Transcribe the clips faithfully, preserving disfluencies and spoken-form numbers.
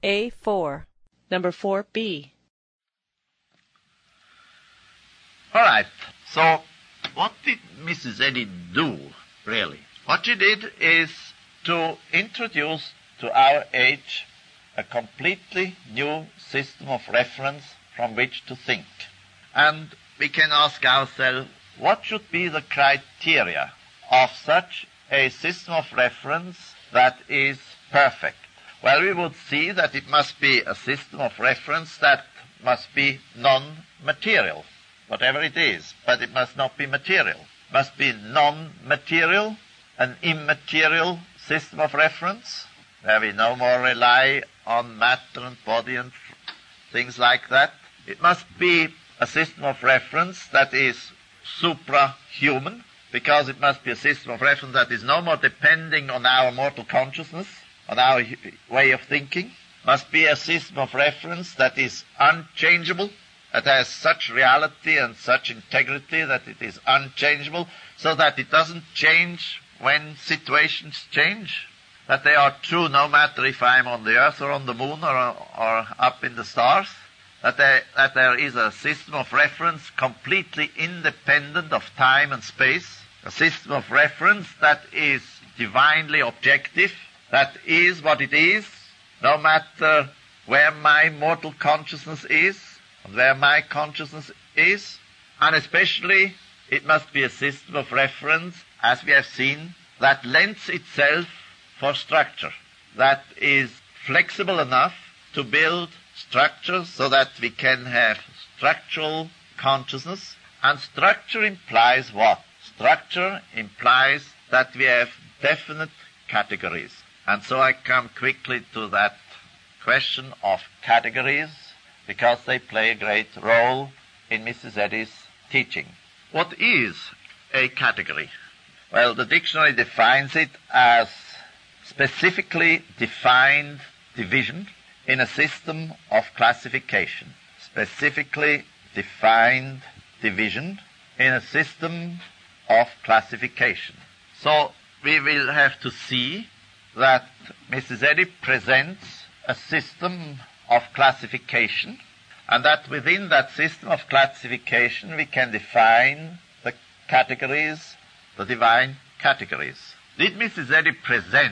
A four. Number four B. All right. So what did Missus Eddy do, really? What she did is to introduce to our age a completely new system of reference from which to think. And we can ask ourselves, what should be the criteria of such a system of reference that is perfect? Well, we would see that it must be a system of reference that must be non-material, whatever it is, but it must not be material. It must be non-material, an immaterial system of reference, where we no more rely on matter and body and things like that. It must be a system of reference that is suprahuman, because it must be a system of reference that is no more depending on our mortal consciousness, on our way of thinking. It must be a system of reference that is unchangeable, that has such reality and such integrity that it is unchangeable, so that it doesn't change when situations change, that they are true no matter if I'm on the earth or on the moon or, or up in the stars, that there, that there is a system of reference completely independent of time and space, a system of reference that is divinely objective, that is what it is, no matter where my mortal consciousness is, and where my consciousness is, and especially it must be a system of reference, as we have seen, that lends itself for structure, that is flexible enough to build structures so that we can have structural consciousness. And structure implies what? Structure implies that we have definite categories. And so I come quickly to that question of categories, because they play a great role in Missus Eddy's teaching. What is a category? Well, the dictionary defines it as specifically defined division in a system of classification. Specifically defined division in a system of classification. So we will have to see that Missus Eddy presents a system of classification, and that within that system of classification we can define the categories, the divine categories. Did Missus Eddy present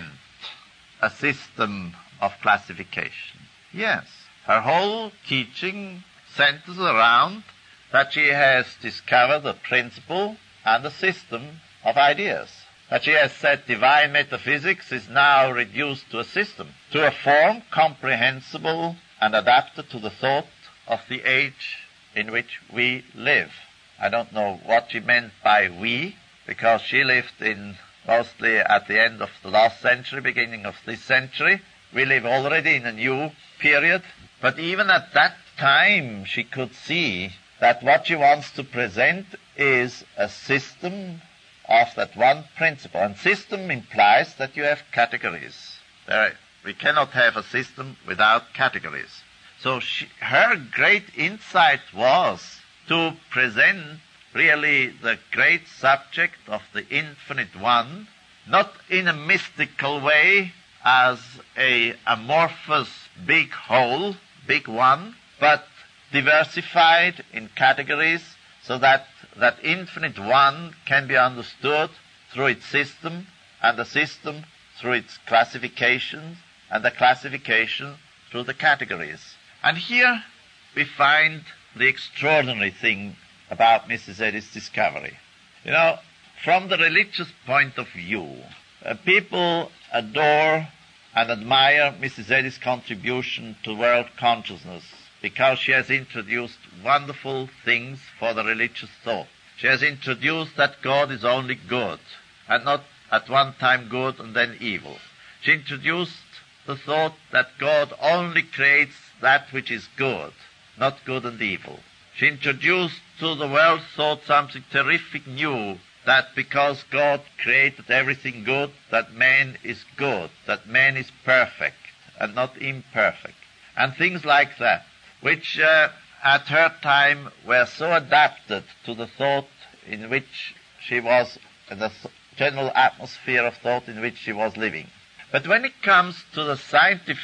a system of classification? Yes. Her whole teaching centers around that she has discovered a principle and a system of ideas. That she has said divine metaphysics is now reduced to a system, to a form comprehensible and adapted to the thought of the age in which we live. I don't know what she meant by we, because she lived in mostly at the end of the last century, beginning of this century. We live already in a new period. But even at that time, she could see that what she wants to present is a system of that one principle. And system implies that you have categories. There, we cannot have a system without categories. So she, her great insight was to present really the great subject of the infinite one, not in a mystical way as a amorphous big whole, big one, but diversified in categories so that that infinite one can be understood through its system, and the system through its classifications, and the classification through the categories. And here we find the extraordinary thing about Missus Eddy's discovery. You know, from the religious point of view, uh, people adore and admire Missus Eddy's contribution to world consciousness because she has introduced wonderful things for the religious thought. She has introduced that God is only good, and not at one time good and then evil. She introduced the thought that God only creates that which is good, not good and evil. She introduced to the world thought something terrific new, that because God created everything good, that man is good, that man is perfect and not imperfect, and things like that, which uh, at her time were so adapted to the thought in which she was, in the general atmosphere of thought in which she was living. But when it comes to the scientific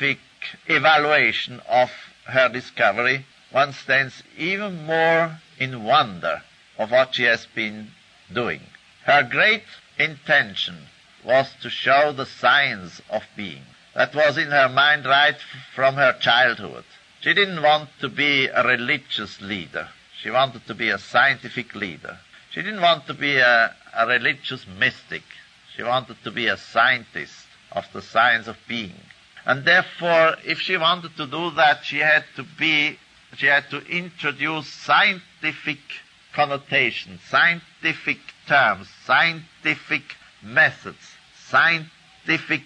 evaluation of her discovery, one stands even more in wonder of what she has been doing. Her great intention was to show the science of being. That was in her mind right from her childhood. She didn't want to be a religious leader. She wanted to be a scientific leader. She didn't want to be a, a religious mystic. She wanted to be a scientist of the science of being. And therefore, if she wanted to do that, she had to be, she had to introduce scientific connotations, scientific terms, scientific methods, scientific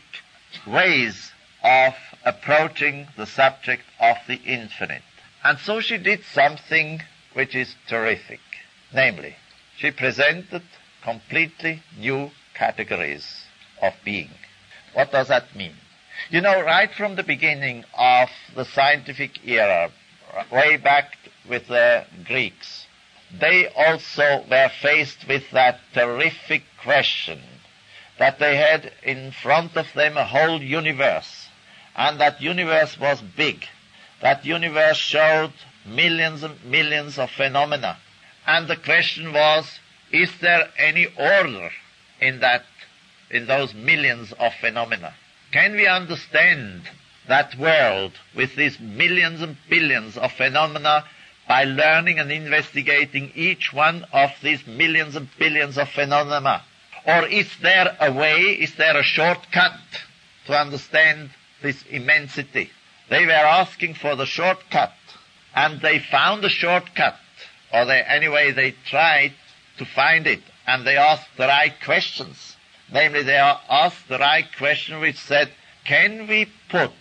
ways of approaching the subject of the infinite. And so she did something which is terrific. Namely, she presented completely new categories of being. What does that mean? You know, right from the beginning of the scientific era, way back with the Greeks, they also were faced with that terrific question that they had in front of them a whole universe, and that universe was big. That universe showed millions and millions of phenomena. And the question was, is there any order in that, in those millions of phenomena? Can we understand that world with these millions and billions of phenomena by learning and investigating each one of these millions and billions of phenomena? Or is there a way, is there a shortcut to understand this immensity? They were asking for the shortcut, and they found a shortcut, or they, anyway, they tried to find it, and they asked the right questions. Namely, they asked the right question which said, can we put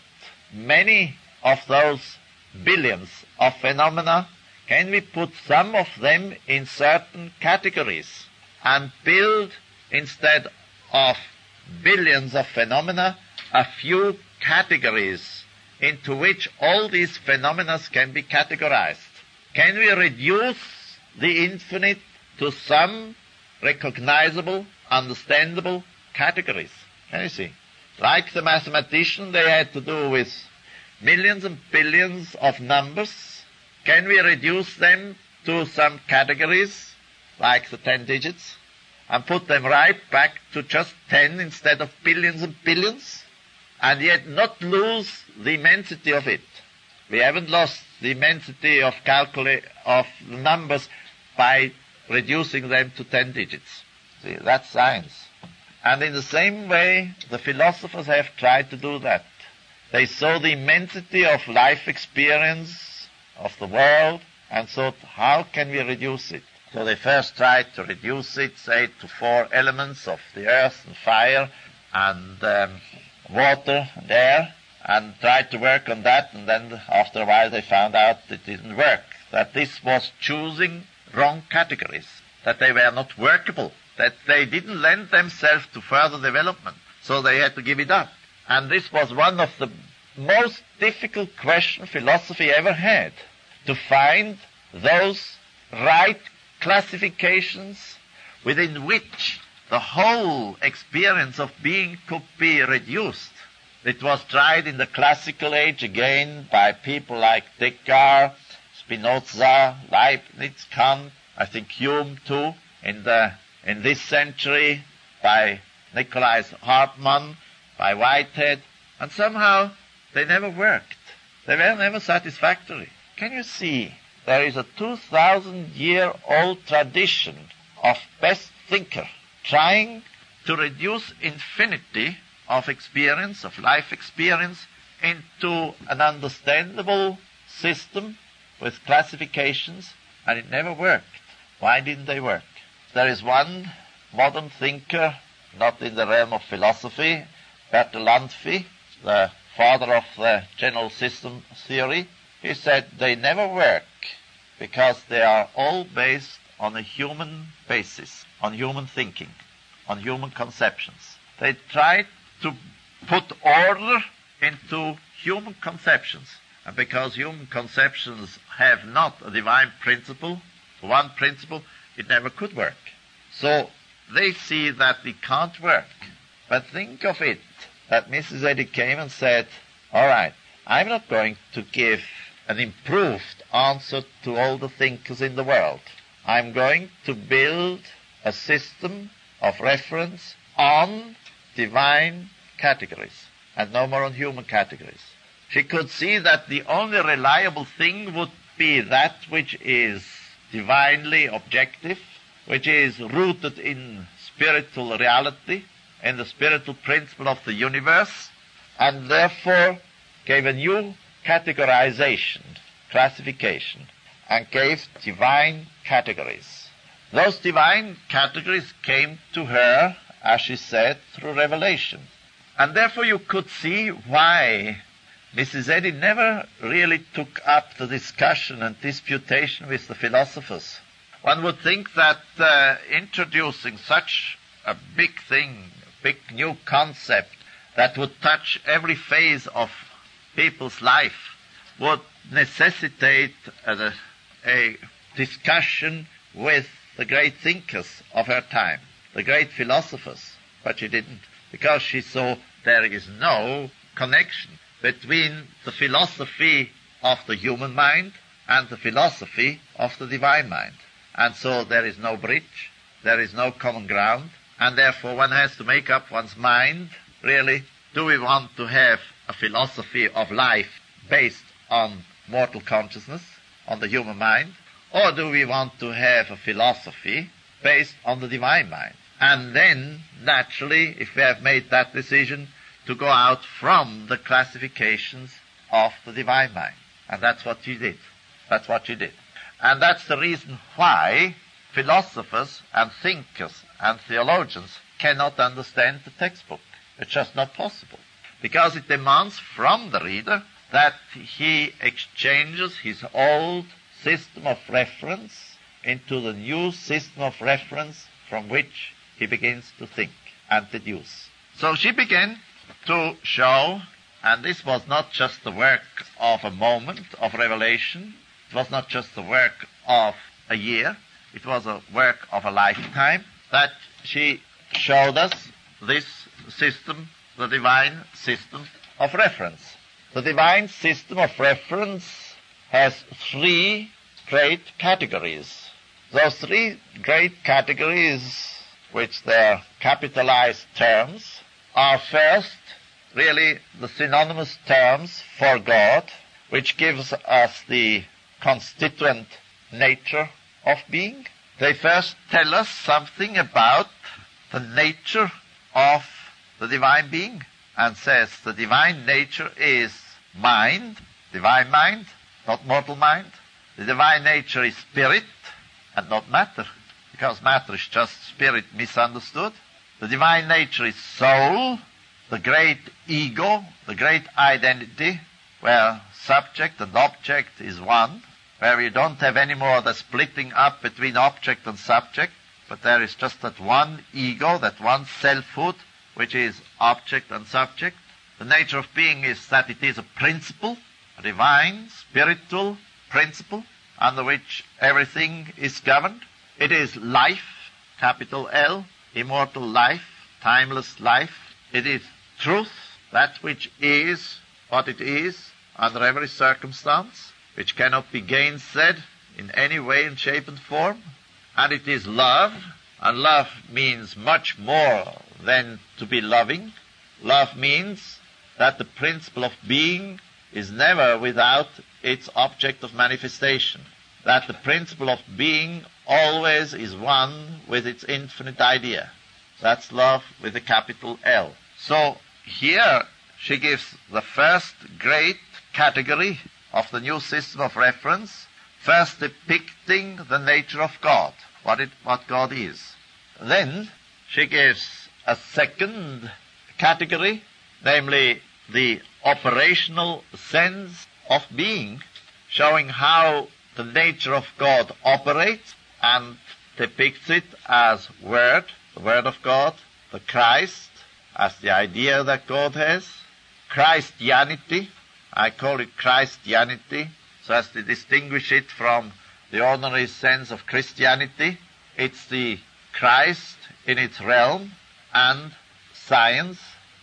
many of those billions of phenomena, can we put some of them in certain categories and build, instead of billions of phenomena, a few categories into which all these phenomena can be categorized? Can we reduce the infinite to some recognizable, understandable categories? Can you see? Like the mathematician, they had to do with millions and billions of numbers. Can we reduce them to some categories, like the ten digits, and put them right back to just ten instead of billions and billions, and yet not lose the immensity of it? We haven't lost the immensity of calcula- of the numbers by reducing them to ten digits. See, that's science. And in the same way, the philosophers have tried to do that. They saw the immensity of life experience, of the world, and thought, how can we reduce it? So they first tried to reduce it, say, to four elements of the earth and fire and um, water and air, and tried to work on that, and then after a while they found out it didn't work, that this was choosing wrong categories, that they were not workable, that they didn't lend themselves to further development, so they had to give it up. And this was one of the most difficult questions philosophy ever had, to find those right classifications within which the whole experience of being could be reduced. It was tried in the classical age again by people like Descartes, Spinoza, Leibniz, Kant, I think Hume too, in the in this century by Nicholas Hartmann, by Whitehead, and somehow they never worked. They were never satisfactory. Can you see? There is a two thousand year old tradition of best thinker trying to reduce infinity of experience, of life experience, into an understandable system with classifications, and it never worked. Why didn't they work? There is one modern thinker, not in the realm of philosophy, Bertalanffy, the father of the general system theory. He said they never work because they are all based on a human basis, on human thinking, on human conceptions. They try to put order into human conceptions. And because human conceptions have not a divine principle, one principle, it never could work. So they see that it can't work. But think of it, that Missus Eddy came and said, all right, I'm not going to give an improved answer to all the thinkers in the world. I'm going to build a system of reference on divine categories and no more on human categories. She could see that the only reliable thing would be that which is divinely objective, which is rooted in spiritual reality, in the spiritual principle of the universe, and therefore gave a new categorization, classification, and gave divine categories. Those divine categories came to her, as she said, through revelation. And therefore you could see why Missus Eddy never really took up the discussion and disputation with the philosophers. One would think that uh, introducing such a big thing, a big new concept that would touch every phase of people's life would necessitate a, a discussion with the great thinkers of her time, the great philosophers. But she didn't, because she saw there is no connection between the philosophy of the human mind and the philosophy of the divine mind. And so there is no bridge, there is no common ground, and therefore one has to make up one's mind, really, do we want to have a philosophy of life based on mortal consciousness, on the human mind, or do we want to have a philosophy based on the divine mind? And then, naturally, if we have made that decision, to go out from the classifications of the divine mind. And that's what she did. That's what she did. And that's the reason why philosophers and thinkers and theologians cannot understand the textbook. It's just not possible. Because it demands from the reader that he exchanges his old system of reference into the new system of reference from which he begins to think and deduce. So she began to show, and this was not just the work of a moment of revelation, it was not just the work of a year, it was a work of a lifetime, that she showed us this system, the divine system of reference. The divine system of reference has three great categories. Those three great categories, which they're capitalized terms, are first really the synonymous terms for God, which gives us the constituent nature of being. They first tell us something about the nature of the divine being, and says the divine nature is mind, divine mind, not mortal mind. The divine nature is spirit and not matter, because matter is just spirit misunderstood. The divine nature is soul, the great ego, the great identity, where subject and object is one, where we don't have any more the splitting up between object and subject, but there is just that one ego, that one selfhood, which is object and subject. The nature of being is that it is a principle, a divine, spiritual principle, under which everything is governed. It is life, capital L, immortal life, timeless life. It is truth, that which is what it is under every circumstance, which cannot be gainsaid in any way and shape and form. And it is love, and love means much more than to be loving. Love means that the principle of being is never without its object of manifestation, that the principle of being always is one with its infinite idea. That's love with a capital L. So here she gives the first great category of the new system of reference, first depicting the nature of God, what it, what God is. Then she gives a second category, namely the operational sense of being, showing how the nature of God operates, and depicts it as Word, the Word of God, the Christ, as the idea that God has, Christianity, I call it Christianity, so as to distinguish it from the ordinary sense of Christianity. It's the Christ in its realm, and science,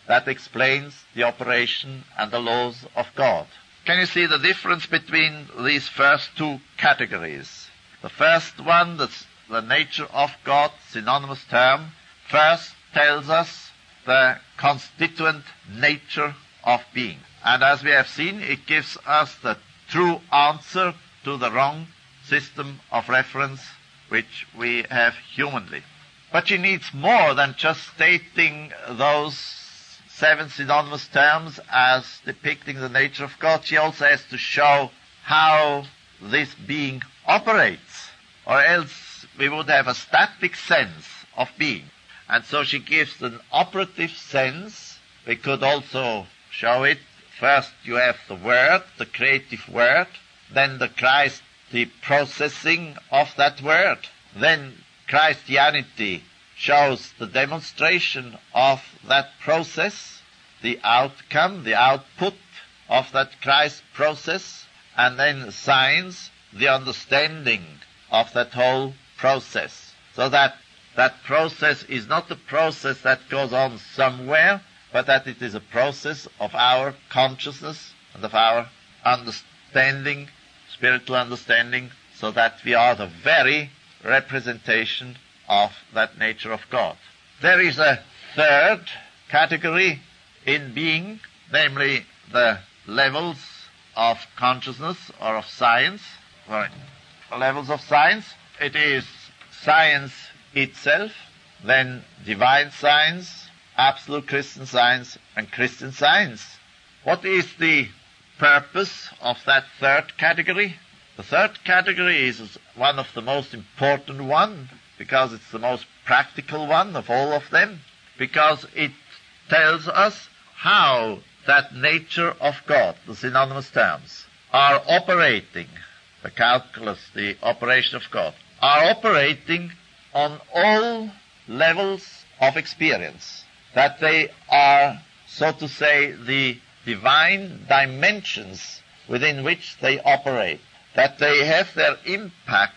that explains the operation and the laws of God. Can you see the difference between these first two categories? The first one, the, the nature of God, synonymous term, first tells us the constituent nature of being. And as we have seen, it gives us the true answer to the wrong system of reference which we have humanly. But she needs more than just stating those seven synonymous terms as depicting the nature of God. She also has to show how this being operates, or else we would have a static sense of being. And so she gives an operative sense. We could also show it. First you have the Word, the creative Word, then the Christ, the processing of that Word, then Christianity shows the demonstration of that process, the outcome, the output of that Christ process, and then science, the understanding of that whole process. So that that process is not a process that goes on somewhere, but that it is a process of our consciousness and of our understanding, spiritual understanding, so that we are the very representation of that nature of God. There is a third category in being, namely the levels of consciousness or of science. Sorry, levels of science. It is science itself, then divine science, absolute Christian science, and Christian science. What is the purpose of that third category? The third category is one of the most important one, because it's the most practical one of all of them, because it tells us how that nature of God, the synonymous terms, are operating, the calculus, the operation of God, are operating on all levels of experience, that they are, so to say, the divine dimensions within which they operate, that they have their impact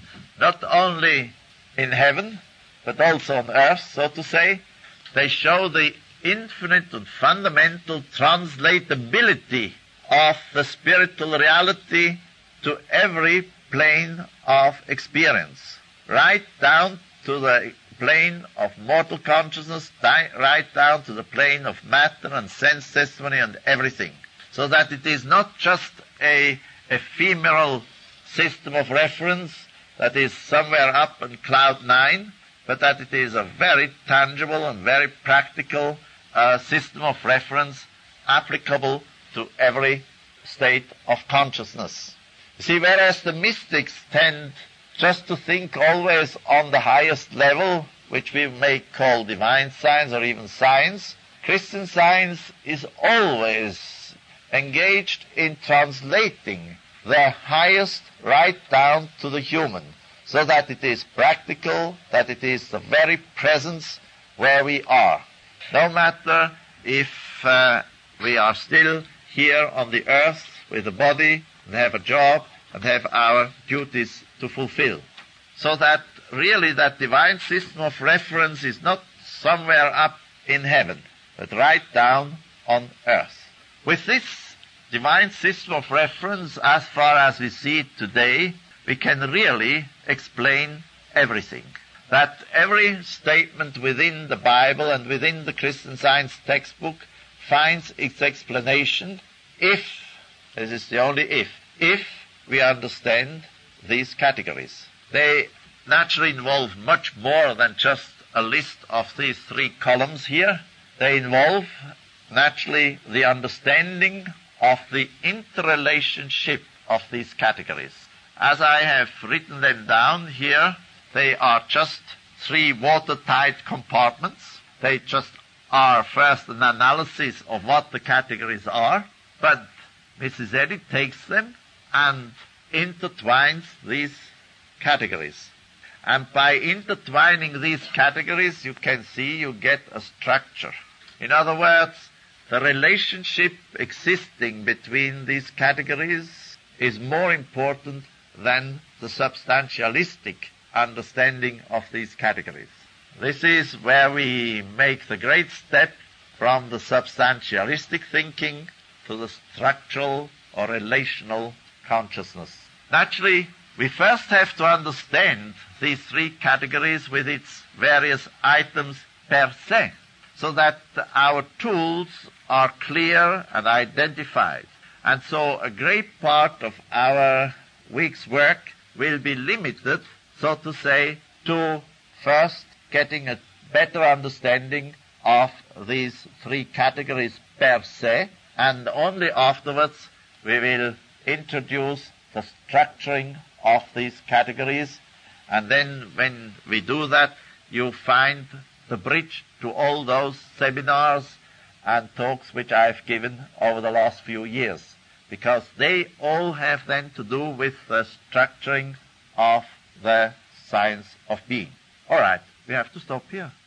not only in heaven, but also on earth, so to say. They show the infinite and fundamental translatability of the spiritual reality to every plane of experience, right down to the plane of mortal consciousness, right down to the plane of matter and sense testimony and everything. So that it is not just a ephemeral system of reference that is somewhere up in cloud nine, but that it is a very tangible and very practical uh, system of reference applicable to every state of consciousness. You see, whereas the mystics tend just to think always on the highest level, which we may call divine science or even science, Christian science is always engaged in translating the highest right down to the human, so that it is practical, that it is the very presence where we are. No matter if uh, we are still here on the earth with a body and have a job and have our duties to fulfill. So that really that divine system of reference is not somewhere up in heaven, but right down on earth. With this divine system of reference, as far as we see it today, we can really explain everything. That every statement within the Bible and within the Christian Science textbook finds its explanation if, this is the only if, if we understand these categories. They naturally involve much more than just a list of these three columns here. They involve naturally the understanding of the interrelationship of these categories. As I have written them down here, they are just three watertight compartments. They just are first an analysis of what the categories are, but Missus Eddy takes them and intertwines these categories. And by intertwining these categories, you can see you get a structure. In other words, the relationship existing between these categories is more important than the substantialistic understanding of these categories. This is where we make the great step from the substantialistic thinking to the structural or relational consciousness. Naturally, we first have to understand these three categories with its various items per se, so that our tools are clear and identified. And so a great part of our week's work will be limited, so to say, to first getting a better understanding of these three categories per se, and only afterwards we will introduce the structuring of these categories. And then when we do that, you find the bridge to all those seminars and talks which I've given over the last few years, because they all have then to do with the structuring of the science of being. All right, we have to stop here.